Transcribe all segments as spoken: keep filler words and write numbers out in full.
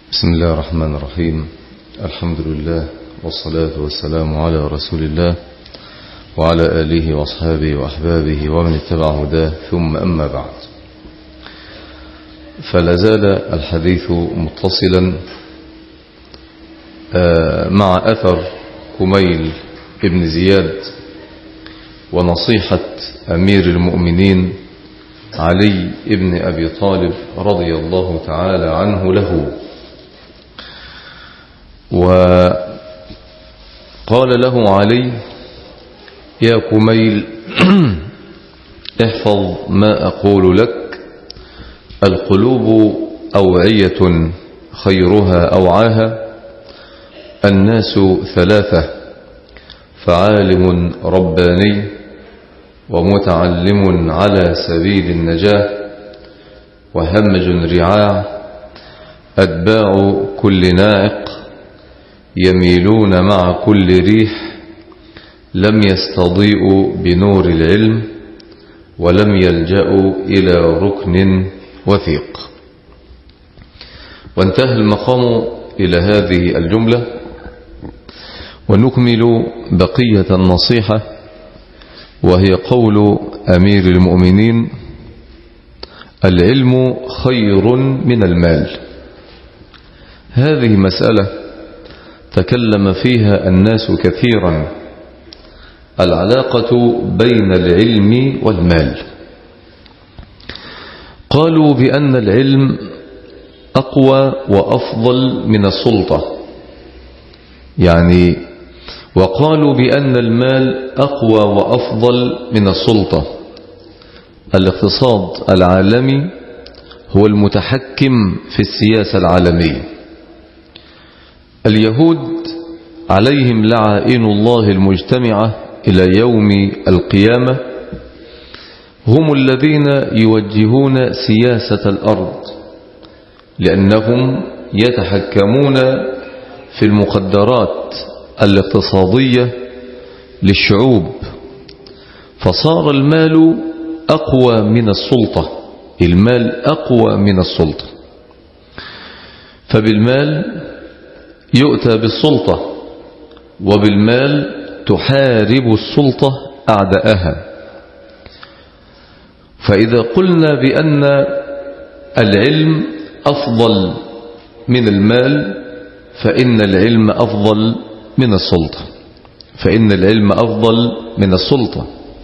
بسم الله الرحمن الرحيم. الحمد لله والصلاة والسلام على رسول الله وعلى آله وأصحابه وأحبابه ومن اتبع هداه، ثم أما بعد، فلا زال الحديث متصلا مع أثر كميل ابن زياد ونصيحة أمير المؤمنين علي ابن أبي طالب رضي الله تعالى عنه له. وقال له علي: يا كميل، احفظ ما أقول لك، القلوب أوعية خيرها أوعاها، الناس ثلاثة: فعالم رباني، ومتعلم على سبيل النجاة، وهمج رعاع، أتباع كل ناعق، يميلون مع كل ريح، لم يستضيئوا بنور العلم، ولم يلجأوا إلى ركن وثيق. وانتهى المقام إلى هذه الجملة، ونكمل بقية النصيحة، وهي قول أمير المؤمنين: العلم خير من المال. هذه مسألة تكلم فيها الناس كثيرا، العلاقة بين العلم والمال. قالوا بأن العلم أقوى وأفضل من السلطة، يعني وقالوا بأن المال أقوى وأفضل من السلطة. الاقتصاد العالمي هو المتحكم في السياسة العالمية. اليهود عليهم لعائن الله المجتمعة إلى يوم القيامة هم الذين يوجهون سياسة الأرض، لأنهم يتحكمون في المقدرات الاقتصادية للشعوب، فصار المال أقوى من السلطة. المال أقوى من السلطة، فبالمال يؤتى بالسلطة، وبالمال تحارب السلطة أعداءها. فإذا قلنا بأن العلم أفضل من المال، فإن العلم أفضل من السلطة، فإن العلم أفضل من السلطة.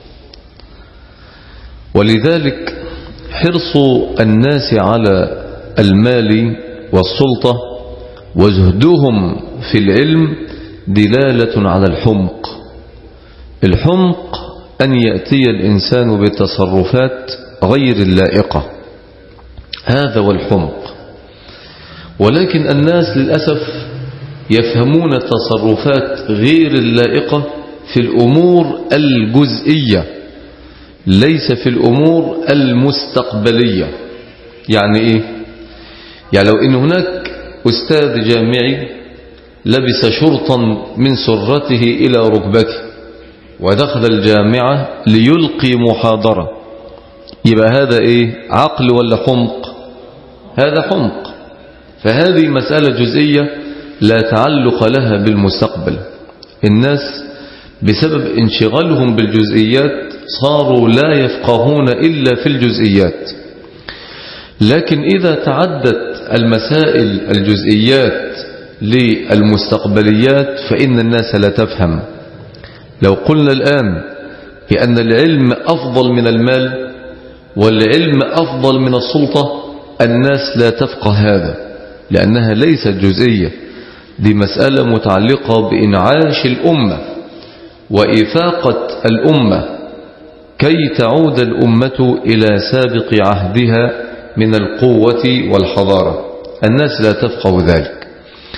ولذلك حرص الناس على المال والسلطة وزهدهم في العلم دلالة على الحمق. الحمق أن يأتي الإنسان بالتصرفات غير اللائقة، هذا هو الحمق. ولكن الناس للأسف يفهمون التصرفات غير اللائقة في الأمور الجزئية، ليس في الأمور المستقبلية. يعني إيه؟ يعني لو إن هناك أستاذ جامعي لبس شرطا من سرته إلى ركبته ودخل الجامعة ليلقي محاضرة، يبقى هذا إيه؟ عقل ولا حمق؟ هذا حمق. فهذه مسألة جزئية لا تعلق لها بالمستقبل. الناس بسبب انشغالهم بالجزئيات صاروا لا يفقهون إلا في الجزئيات. لكن إذا تعدت المسائل الجزئيات للمستقبليات فإن الناس لا تفهم. لو قلنا الآن بأن العلم أفضل من المال والعلم أفضل من السلطة، الناس لا تفقه هذا، لأنها ليست جزئية، دي مسألة متعلقة بإنعاش الأمة وإفاقة الأمة كي تعود الأمة إلى سابق عهدها من القوة والحضارة. الناس لا تفقه ذلك.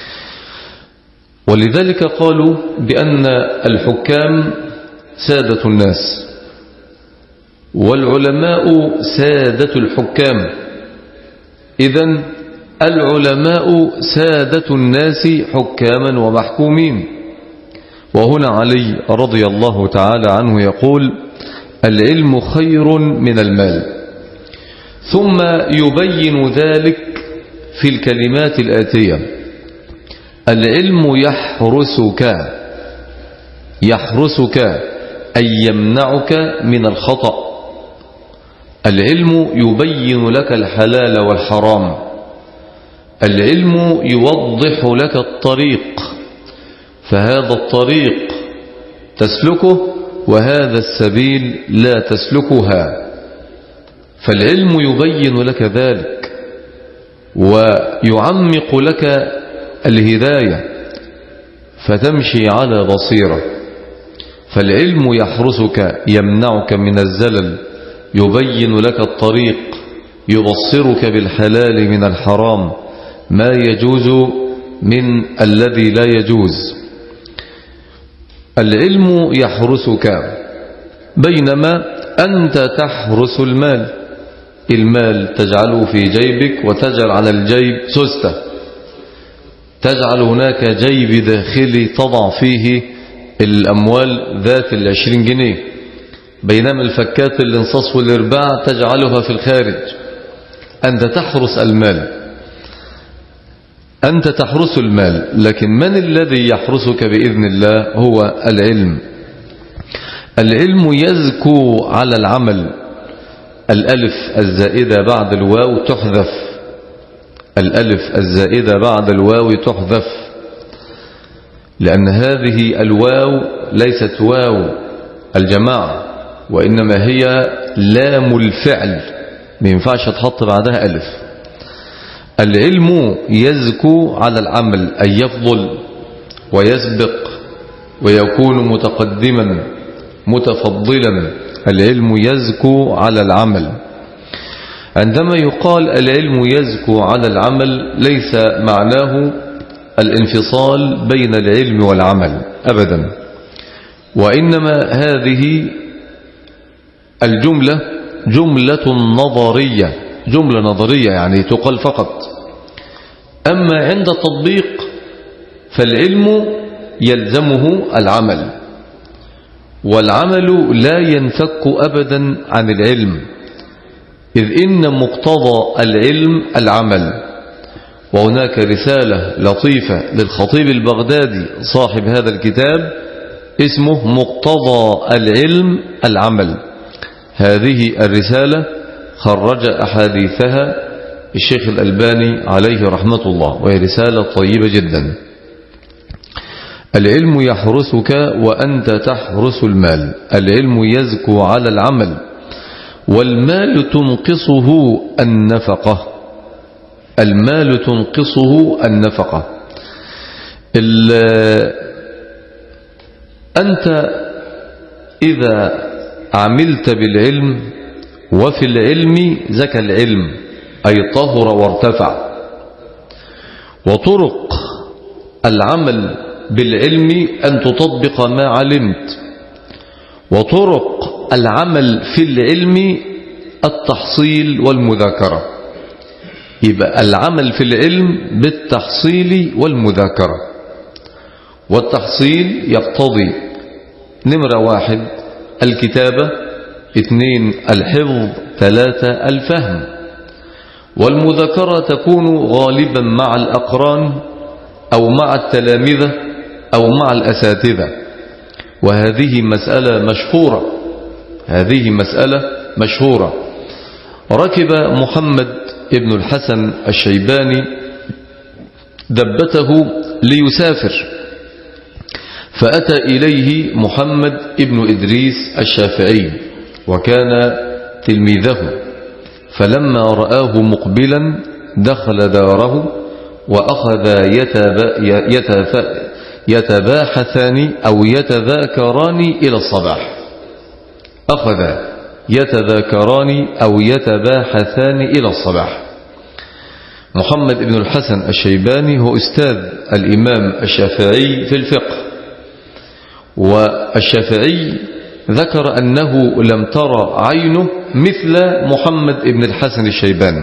ولذلك قالوا بأن الحكام سادة الناس، والعلماء سادة الحكام. إذن العلماء سادة الناس حكاما ومحكومين. وهنا علي رضي الله تعالى عنه يقول: العلم خير من المال. ثم يبين ذلك في الكلمات الآتية: العلم يحرسك، يحرسك أي يمنعك من الخطأ. العلم يبين لك الحلال والحرام. العلم يوضح لك الطريق، فهذا الطريق تسلكه وهذا السبيل لا تسلكها. فالعلم يبين لك ذلك ويعمق لك الهداية فتمشي على بصيرة. فالعلم يحرسك، يمنعك من الزلل، يبين لك الطريق، يبصرك بالحلال من الحرام، ما يجوز من الذي لا يجوز. العلم يحرسك، بينما أنت تحرس المال. المال تجعله في جيبك وتجعل على الجيب سوستة، تجعل هناك جيب داخلي تضع فيه الأموال ذات العشرين جنيه، بينما الفكات الانصاص والإرباع تجعلها في الخارج. أنت تحرس المال، أنت تحرس المال، لكن من الذي يحرسك بإذن الله؟ هو العلم. العلم يزكو على العمل. الألف الزائدة بعد الواو تحذف، الألف الزائدة بعد الواو تحذف، لأن هذه الواو ليست واو الجماعة، وإنما هي لام الفعل، ما ينفعش تحط بعدها ألف. العلم يزكو على العمل، أي يفضل ويسبق ويكون متقدما متفضلا. العلم يزكو على العمل. عندما يقال العلم يزكو على العمل ليس معناه الانفصال بين العلم والعمل أبدا، وإنما هذه الجملة جملة نظرية، جملة نظرية يعني تقال فقط. أما عند التطبيق فالعلم يلزمه العمل، والعمل لا ينفك أبدا عن العلم، إذ إن مقتضى العلم العمل. وهناك رسالة لطيفة للخطيب البغدادي صاحب هذا الكتاب اسمه مقتضى العلم العمل. هذه الرسالة خرج أحاديثها الشيخ الألباني عليه رحمة الله، وهي رسالة طيبة جدا. العلم يحرسك وأنت تحرس المال. العلم يزكو على العمل، والمال تنقصه النفقة. المال تنقصه النفقة. أنت إذا عملت بالعلم وفي العلم زكى العلم، أي طهر وارتفع. وطرق العمل بالعلم أن تطبق ما علمت، وطرق العمل في العلم التحصيل والمذاكرة. يبقى العمل في العلم بالتحصيل والمذاكرة. والتحصيل يقتضي نمرة واحد الكتابة، اثنين الحفظ، ثلاثة الفهم. والمذاكرة تكون غالبا مع الأقران أو مع التلامذة أو مع الأساتذة، وهذه مسألة مشهورة، هذه مسألة مشهورة. ركب محمد ابن الحسن الشيباني دبته ليسافر، فأتى إليه محمد ابن إدريس الشافعي وكان تلميذه، فلما رآه مقبلا دخل داره وأخذ يتباحثان أو يتذاكران إلى الصباح. أخذ يتذاكران أو يتباحثان إلى الصباح. محمد بن الحسن الشيباني هو أستاذ الإمام الشافعي في الفقه، والشافعي ذكر أنه لم ترى عينه مثل محمد بن الحسن الشيباني.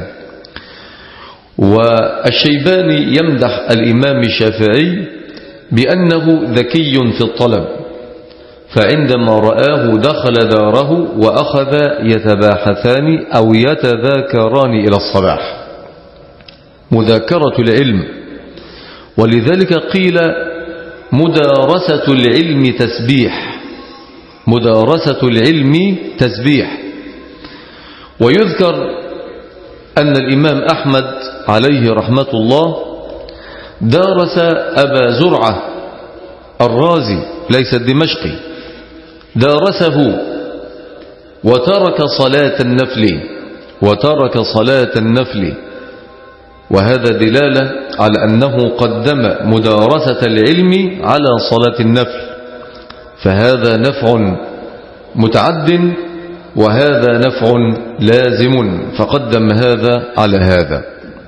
والشيباني يمدح الإمام الشافعي بأنه ذكي في الطلب، فعندما رآه دخل داره وأخذ يتباحثان أو يتذاكران إلى الصباح. مذاكرة العلم. ولذلك قيل مدارسة العلم تسبيح، مدارسة العلم تسبيح. ويذكر أن الإمام أحمد عليه رحمة الله دارس أبا زرعة الرازي ليس الدمشقي، دارسه وترك صلاة النفل، وترك صلاة النفل، وهذا دلالة على أنه قدم مدارسة العلم على صلاة النفل، فهذا نفع متعد وهذا نفع لازم، فقدم هذا على هذا.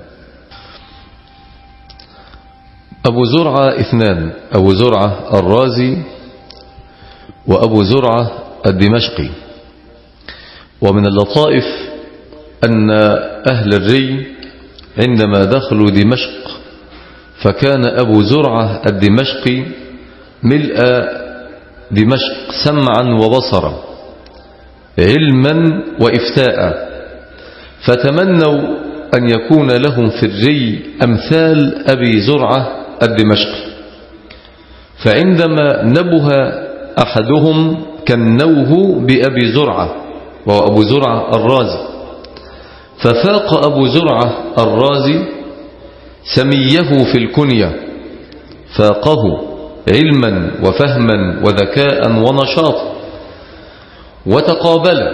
أبو زرعة اثنان، أبو زرعة الرازي وأبو زرعة الدمشقي. ومن اللطائف أن أهل الري عندما دخلوا دمشق فكان أبو زرعة الدمشقي ملء دمشق سمعا وبصرا، علما وإفتاء، فتمنوا أن يكون لهم في الري أمثال أبي زرعة الدمشقي. فعندما نبه أحدهم كنوه بأبي زرعة وهو أبو زرعة الرازي، ففاق أبو زرعة الرازي سميه في الكنية، فاقه علما وفهما وذكاء ونشاطا، وتقابل،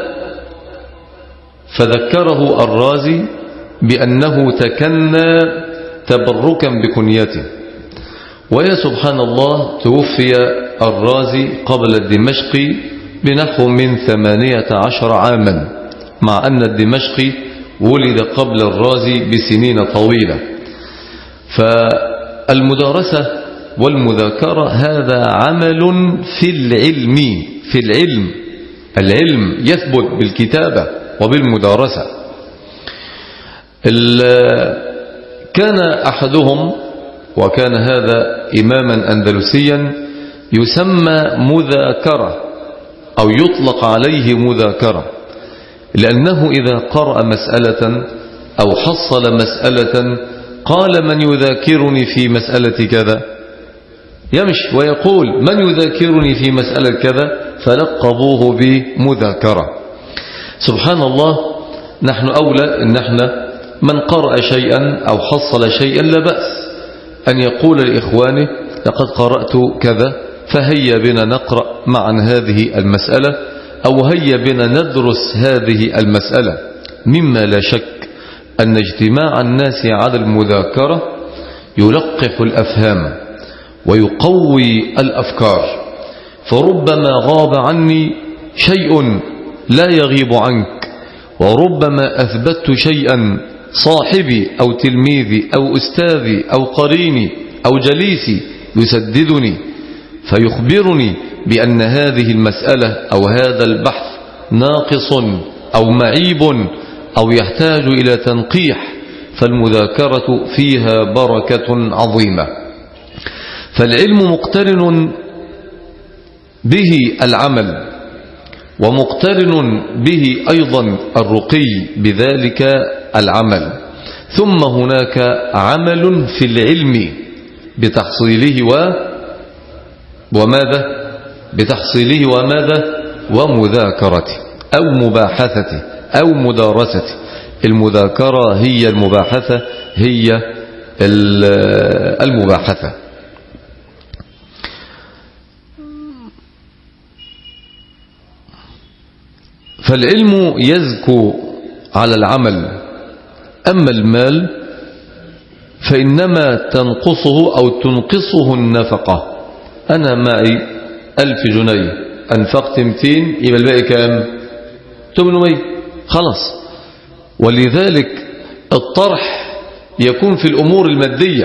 فذكره الرازي بأنه تكنى تبركا بكنيته. ويا سبحان الله توفي الرازي قبل الدمشقي بنحو من ثمانية عشر عاما، مع أن الدمشقي ولد قبل الرازي بسنين طويلة. فالمدارسة والمذاكرة هذا عمل في العلم، في العلم العلم يثبت بالكتابة وبالمدارسة. كان أحدهم، وكان هذا إماما أندلسيا، يسمى مذاكرة أو يطلق عليه مذاكرة، لأنه إذا قرأ مسألة أو حصل مسألة قال من يذاكرني في مسألة كذا، يمشي ويقول من يذاكرني في مسألة كذا، فلقبوه بمذاكرة. سبحان الله، نحن أولى إن احنا من قرأ شيئا أو حصل شيئا لا بأس أن يقول لإخوانه لقد قرأت كذا، فهيا بنا نقرأ معا هذه المسألة، أو هيا بنا ندرس هذه المسألة. مما لا شك أن اجتماع الناس على المذاكرة يلقح الأفهام ويقوي الأفكار، فربما غاب عني شيء لا يغيب عنك، وربما أثبت شيئا صاحبي أو تلميذي أو أستاذي أو قريني أو جليسي يسددني فيخبرني بأن هذه المسألة أو هذا البحث ناقص أو معيب أو يحتاج إلى تنقيح، فالمذاكرة فيها بركة عظيمة. فالعلم مقترن به العمل، ومقترن به أيضا الرقي بذلك العمل. ثم هناك عمل في العلم بتحصيله و وماذا بتحصيله وماذا ومذاكرته أو مباحثته أو مدارسته. المذاكرة هي المباحثة، هي المباحثة. فالعلم يزكو على العمل، أما المال فإنما تنقصه أو تنقصه النفقة. أنا معي ألف جنيه، أنفقت مئتين، يبقى الباقي كام؟ ثمانمائة، خلاص. ولذلك الطرح يكون في الأمور المادية،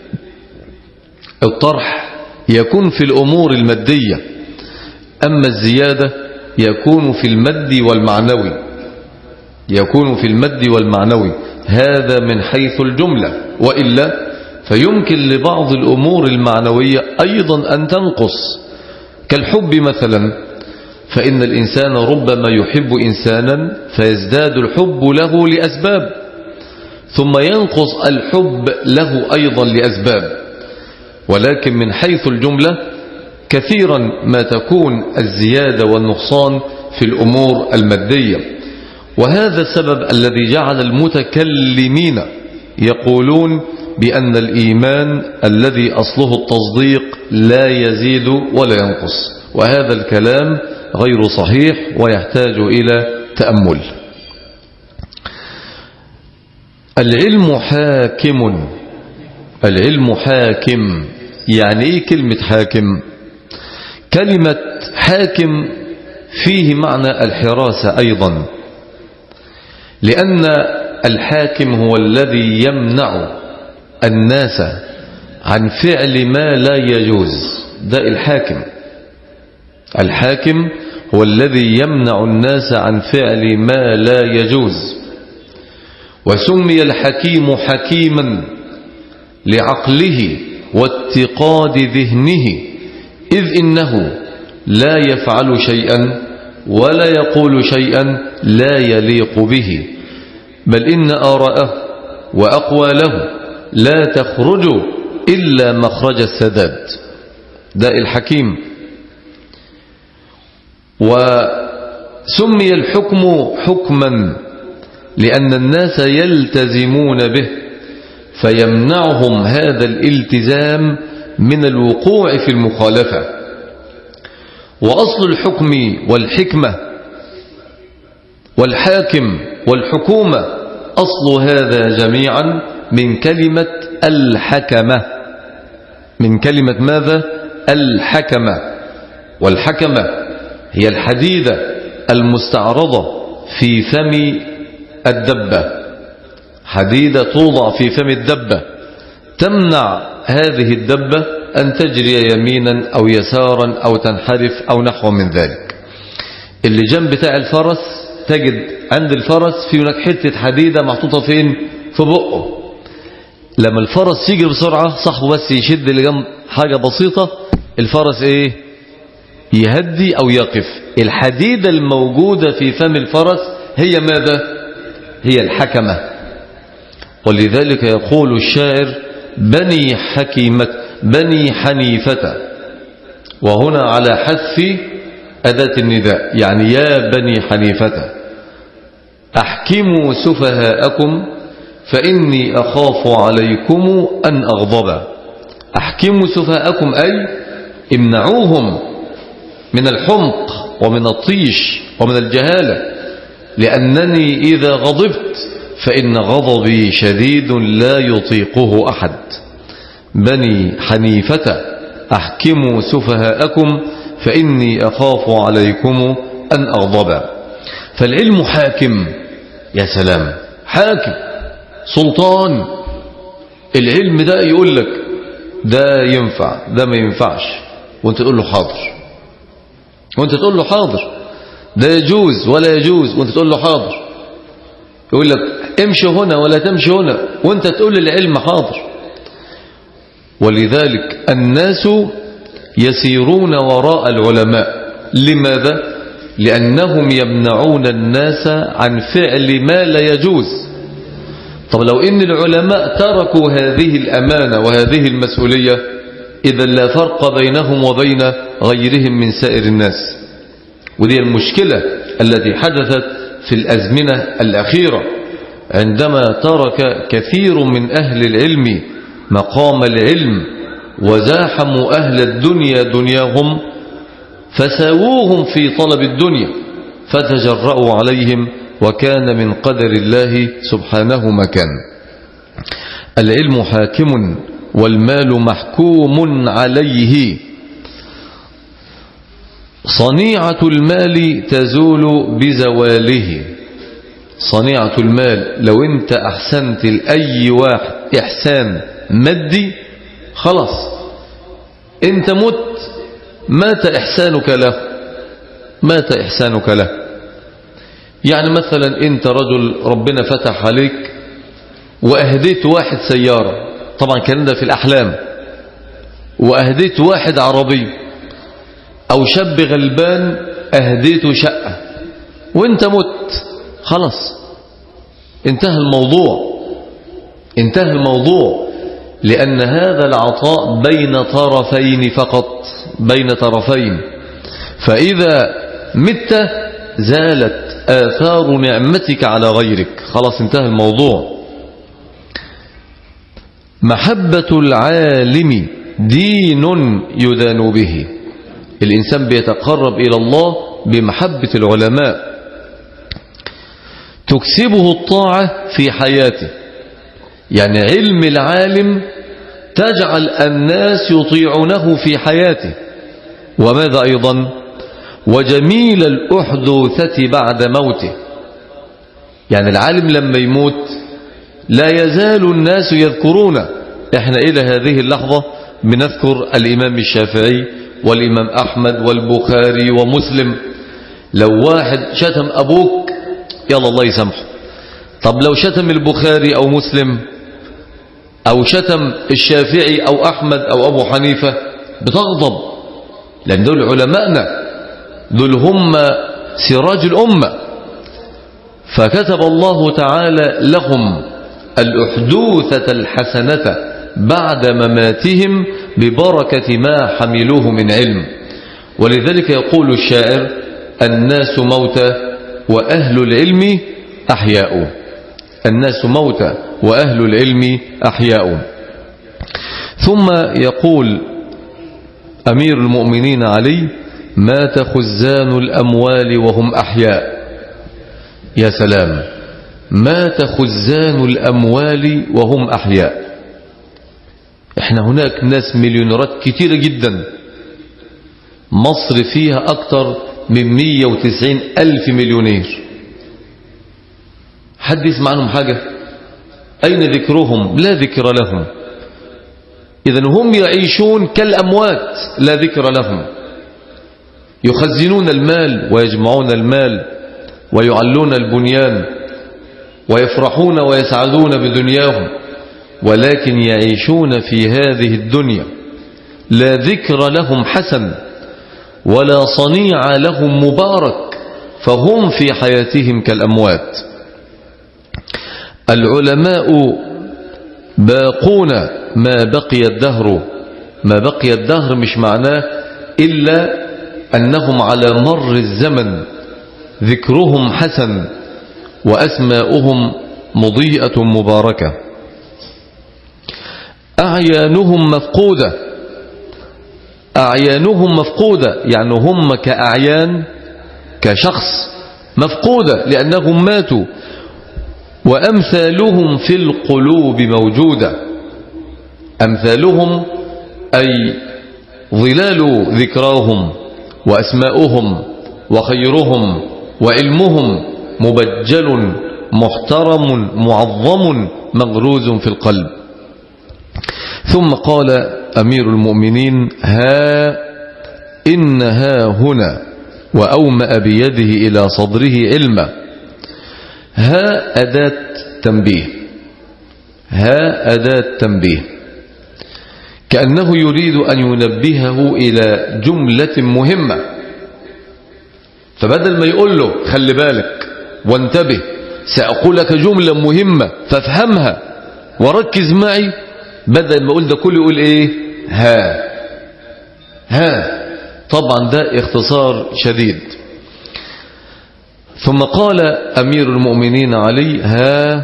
الطرح يكون في الأمور المادية، أما الزيادة يكون في المد والمعنوي، يكون في المد والمعنوي. هذا من حيث الجملة، وإلا فيمكن لبعض الأمور المعنوية أيضا أن تنقص، كالحب مثلا، فإن الإنسان ربما يحب إنسانا فيزداد الحب له لأسباب، ثم ينقص الحب له أيضا لأسباب، ولكن من حيث الجملة كثيرا ما تكون الزيادة والنقصان في الأمور المادية. وهذا السبب الذي جعل المتكلمين يقولون بأن الإيمان الذي أصله التصديق لا يزيد ولا ينقص، وهذا الكلام غير صحيح ويحتاج إلى تأمل. العلم حاكم. العلم حاكم يعني إيه كلمة حاكم؟ كلمة حاكم فيه معنى الحراسة أيضا، لأن الحاكم هو الذي يمنع الناس عن فعل ما لا يجوز. ده الحاكم. الحاكم هو الذي يمنع الناس عن فعل ما لا يجوز. وسمي الحكيم حكيما لعقله واتقاد ذهنه، إذ إنه لا يفعل شيئا ولا يقول شيئا لا يليق به، بل إن آراءه وأقواله لا تخرج إلا مخرج السداد. ده الحكيم. وسمي الحكم حكما لأن الناس يلتزمون به، فيمنعهم هذا الالتزام من الوقوع في المخالفة. وأصل الحكم والحكمة والحاكم والحكومة أصل هذا جميعا من كلمة الحكمة. من كلمة ماذا؟ الحكمة. والحكمة هي الحديدة المستعرضة في فم الدبة، حديدة توضع في فم الدبة تمنع هذه الدبة أن تجري يمينا أو يسارا أو تنحرف أو نحو من ذلك. اللجام بتاع الفرس تجد عند الفرس في هناك حتة حديدة محطوطة فين؟ في بقه. لما الفرس يجري بسرعة صاحبه بس يشد لجام حاجة بسيطة، الفرس ايه؟ يهدي أو يقف. الحديدة الموجودة في فم الفرس هي ماذا؟ هي الحكمة. ولذلك يقول الشاعر بني حكيمة بني حنيفة، وهنا على حذف أداة النداء، يعني يا بني حنيفة أحكموا سفهاءكم فإني أخاف عليكم أن أغضب. أحكموا سفهاءكم أي امنعوهم من الحمق ومن الطيش ومن الجهالة، لأنني إذا غضبت فإن غضبي شديد لا يطيقه أحد. بني حنيفة أحكموا سفهاءكم فإني أخاف عليكم أن أغضب. فالعلم حاكم. يا سلام، حاكم سلطان. العلم ده يقول لك ده ينفع ده ما ينفعش، وانت تقول له حاضر، وانت تقول له حاضر. ده يجوز ولا يجوز، وانت تقول له حاضر. يقول لك امشي هنا ولا تمشي هنا، وانت تقول للعلم حاضر. ولذلك الناس يسيرون وراء العلماء. لماذا؟ لأنهم يمنعون الناس عن فعل ما لا يجوز. طب لو إن العلماء تركوا هذه الأمانة وهذه المسؤولية، إذا لا فرق بينهم وبين غيرهم من سائر الناس. ودي المشكلة التي حدثت في الأزمنة الأخيرة، عندما ترك كثير من أهل العلم مقام العلم وزاحموا أهل الدنيا دنياهم، فساووهم في طلب الدنيا فتجرأوا عليهم، وكان من قدر الله سبحانه ما كان. العلم حاكم والمال محكوم عليه. صنيعة المال تزول بزواله. صنيعة المال لو انت احسنت لأي واحد احسان مادي، خلاص انت مت، مات احسانك له، مات احسانك له. يعني مثلا انت رجل ربنا فتح عليك واهديت واحد سيارة، طبعا كان ده في الاحلام، واهديت واحد عربي، او شاب غلبان اهديته شقة، وانت مت، خلاص انتهى الموضوع. انتهى الموضوع، لأن هذا العطاء بين طرفين فقط، بين طرفين. فإذا مت زالت آثار نعمتك على غيرك، خلاص انتهى الموضوع. محبة العالم دين يدان به، الإنسان بيتقرب إلى الله بمحبة العلماء، تكسبه الطاعة في حياته. يعني علم العالم تجعل الناس يطيعونه في حياته. وماذا أيضا؟ وجميل الأحدوثة بعد موته. يعني العالم لما يموت لا يزال الناس يذكرون. احنا إلى هذه اللحظة بنذكر الإمام الشافعي والإمام أحمد والبخاري ومسلم. لو واحد شتم أبوك يلا الله يسامحه. طب لو شتم البخاري أو مسلم أو شتم الشافعي أو أحمد أو أبو حنيفة بتغضب، لأن دول علماءنا، دول هم سراج الأمة. فكتب الله تعالى لهم الأحدوثة الحسنة بعد مماتهم ببركة ما حملوه من علم. ولذلك يقول الشاعر: الناس موتى وأهل العلم أحياء. الناس موتى وأهل العلم أحياء. ثم يقول أمير المؤمنين علي: مات خزان الأموال وهم أحياء. يا سلام، مات خزان الأموال وهم أحياء. احنا هناك ناس مليونيرات كتيرة جدا، مصر فيها أكثر من مية وتسعين ألف مليونير. حد يسمع عنهم حاجة؟ أين ذكرهم؟ لا ذكر لهم. إذن هم يعيشون كالأموات لا ذكر لهم، يخزنون المال ويجمعون المال ويعلون البنيان ويفرحون ويسعدون بدنياهم، ولكن يعيشون في هذه الدنيا لا ذكر لهم حسن ولا صنيع لهم مبارك، فهم في حياتهم كالأموات. العلماء باقون ما بقي الدهر. ما بقي الدهر مش معناه إلا أنهم على مر الزمن ذكرهم حسن وأسماؤهم مضيئة مباركة. أعيانهم مفقودة. أعيانهم مفقودة يعني هم كأعيان كشخص مفقودة لأنهم ماتوا. وأمثالهم في القلوب موجودة. أمثالهم أي ظلال ذكراهم وأسماؤهم وخيرهم وعلمهم مبجل محترم معظم مغروز في القلب. ثم قال أمير المؤمنين: ها إن ها هنا، وأومأ بيده إلى صدره علما. ها أداة تنبيه. ها أداة تنبيه، كأنه يريد أن ينبهه إلى جملة مهمة. فبدل ما يقول له خلي بالك وانتبه سأقول لك جملة مهمة فافهمها وركز معي، بدل ما يقول ده كله يقول ايه؟ ها. ها طبعا ده اختصار شديد. ثم قال أمير المؤمنين علي: ها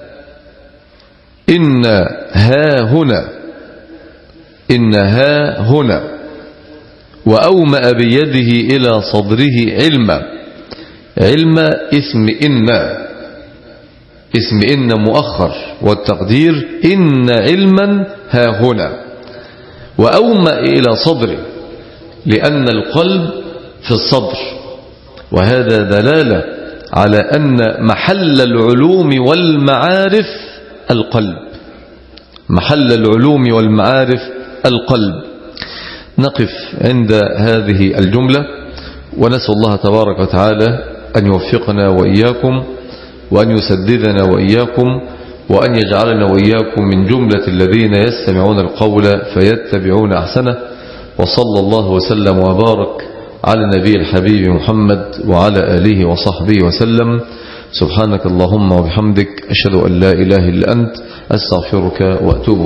إن ها هنا، إن ها هنا، وأومأ بيده إلى صدره علما. علم اسم إن، اسم إن مؤخر، والتقدير إن علما ها هنا. وأومأ إلى صدره لأن القلب في الصدر، وهذا دلالة على أن محل العلوم والمعارف القلب. محل العلوم والمعارف القلب. نقف عند هذه الجملة ونسأل الله تبارك وتعالى أن يوفقنا وإياكم وأن يسددنا وإياكم وأن يجعلنا وإياكم من جملة الذين يستمعون القول فيتبعون أحسنه. وصلى الله وسلم وبارك على النبي الحبيب محمد وعلى آله وصحبه وسلم. سبحانك اللهم وبحمدك، أشهد أن لا إله إلا أنت، أستغفرك وأتوب